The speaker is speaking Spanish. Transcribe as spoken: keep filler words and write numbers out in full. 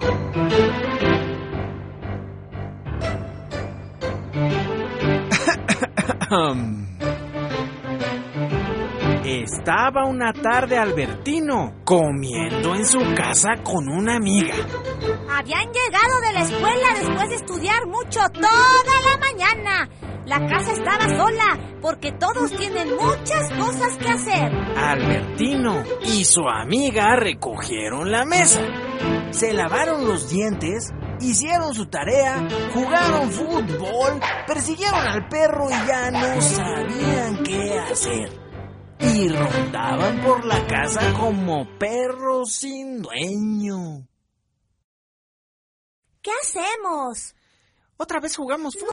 Estaba una tarde Albertino comiendo en su casa con una amiga. Habían llegado de la escuela después de estudiar mucho toda la mañana. La casa estaba sola porque todos tienen muchas cosas que hacer. Albertino y su amiga recogieron la mesa, se lavaron los dientes, hicieron su tarea, jugaron fútbol, persiguieron al perro y ya no sabían qué hacer. Y rondaban por la casa como perros sin dueño. ¿Qué hacemos? Otra vez jugamos fútbol.